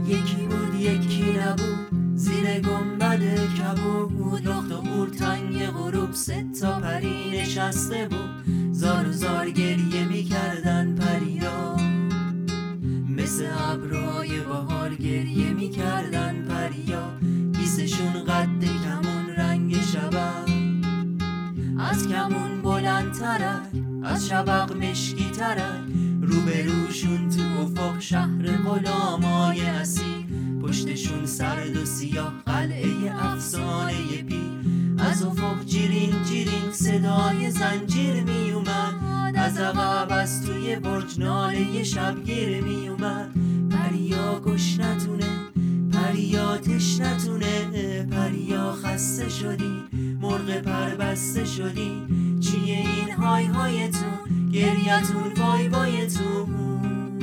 یکی بود یکی نبود زیر گنبد کبود، لخت و قورتنگ غروب سه تا پری نشسته بود، زار و زار گریه میکردن پریا، مثل ابرهای بهار گریه میکردن پریا، گیسشون قد کمون رنگ شبق، از کمون بلندترک از شبق مشکی ترک، روبروشون تو افق شهر غلامای اصیل، پشتشون سرد و سیاه قلعه افسانه پی، از افق جیرین جیرین صدای زنجیر می اومد، از عقب از توی برج ناله شبگیر می اومد، پریا گشنتونه پریا تشنتونه، پریا خسته شدی مرغ پر بسته شدی، چیه این های هایتون گریتون وای وایتون،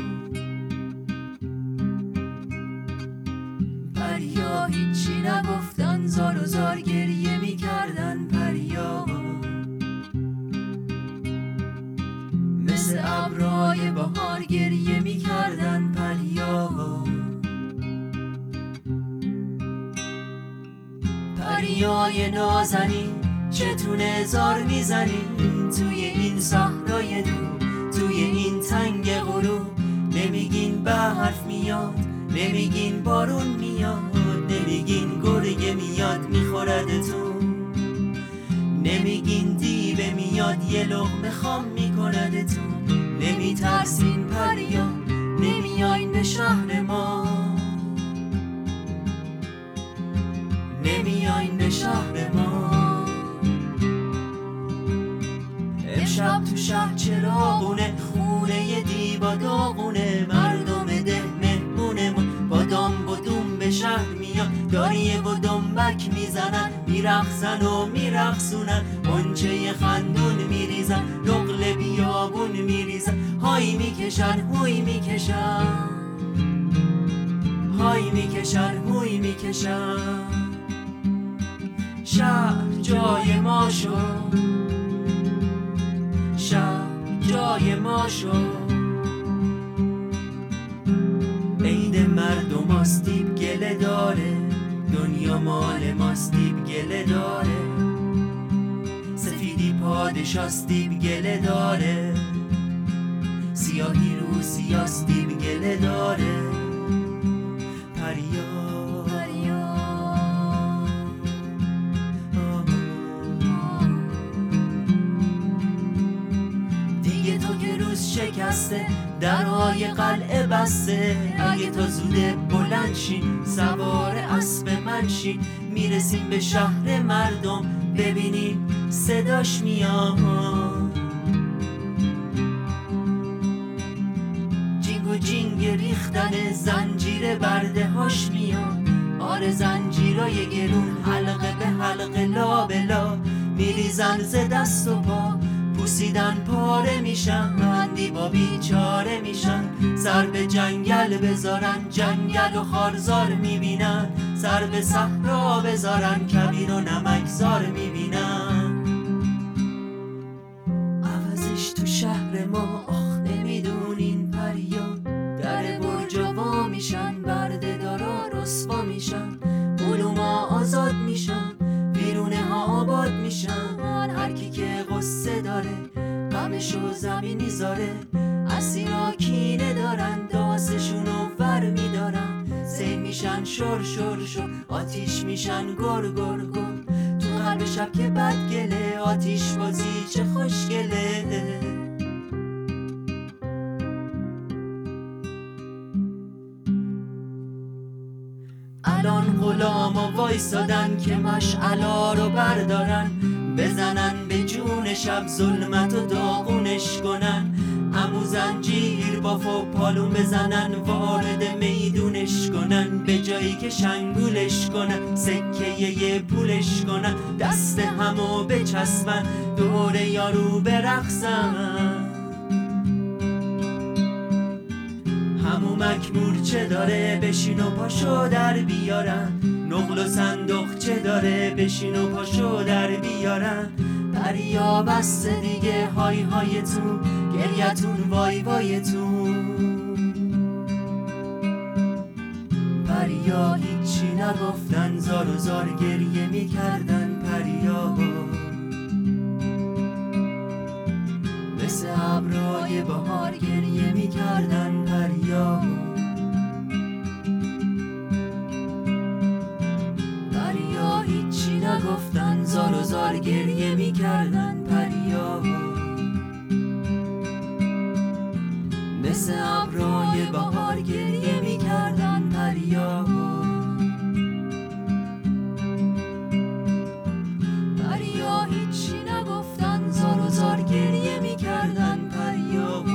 پریا هیچی نگفتن زار و زار گریه میکردن پریا، مثل ابرهای بهار گریه میکردن پریا، پریای نازنین چتونه زار میزنین توی این صحرای دور، توی این تنگ غروب، نمیگین برف میاد نمیگین بارون میاد، نمیگین گرگ میاد میخوردتون، نمیگین دیو میاد یه لقمه خام میکندتون، نمیترسین پریا نمیاین به شهر ما، نمیاین به شهر ما، امشب تو شهر چراغونه، خونه دیبا داغونه، مردم ده مهمونه، با دام و دوم به شهر میان، داریه و دنبک میزنن، میرقصن و میرقصونن، غنچه خندون میریزن، نقل بیابون میریزن، های میکشن هوی میکشن، های میکشن هوی میکشن، شهر جای ما شد، شهر جای ما شد، عید مردم آستیب گله داره، دنیا مال ماستیب گله داره، سفیدی پادشاستیب گله داره، سیاهی رو سیاستیب گله داره، پریا شکسته درهای قلعه بسته، اگه تا زوده بلند شی سوار اسب من شی، میرسیم به شهر مردم ببینیم صداش میاد، جینگ و جینگ ریختن زنجیر برده هاش میاد، آره زنجیرای گرون حلقه به حلقه لا به لا، میریزن ز دست و پا پوسیدن پاره میشن، دیبا بیچاره میشن، سر به جنگل بذارن جنگل و خارزار میبینن، سر به صحرا بذارن کبیر و نمکزار میبینن، عوضش تو شهر ما آخ نمیدونین پریا، در برجا وا میشن برده دارا رسوا میشن، علوما آزاد میشن بیرونه ها آباد میشن، هر کی که غصه داره غمشو زمینی زاره، اسیرا کینه دارن داسشونو ور میدارن، سیل میشن شور شور شور آتیش میشن گر گر گر، تو قلب شب که بد گله آتیش بازی چه خوشگله، الان غلاما وایسادن که مشعلا رو بردارن، بزنن به جون شب ظلمت و داغونش کنن، عمو زنجیر باف و پالون بزنن وارد میدونش کنن، به جایی که شنگولش کنن سکه یه پولش کنن، دست همو بچسبن دور یارو برقصن، همو مکمور چه داره بشین و پاشو در بیارن، نقل و صندوق چه داره بشین و پاشو در بیارن، پریا بسته دیگه های هایتون گریتون وای وایتون، نگفتن، زار و زار گریه میکردن پریا. مثل ابرهای بهار گریه میکردن پریا. پریا هیچی نگفتن، زار و زار گریه میکردن پریا. مثل ابرهای بهار گریه میکردن پریا. پریا هیچی نگفتن، زار و زار گریه میکردن پریا.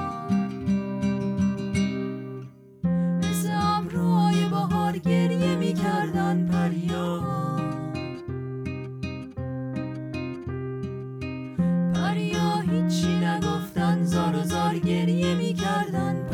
مثل ابرهای بهار گریه میکردن پریا. پریا هیچی نگفتن، زار و زار گریه میکردن.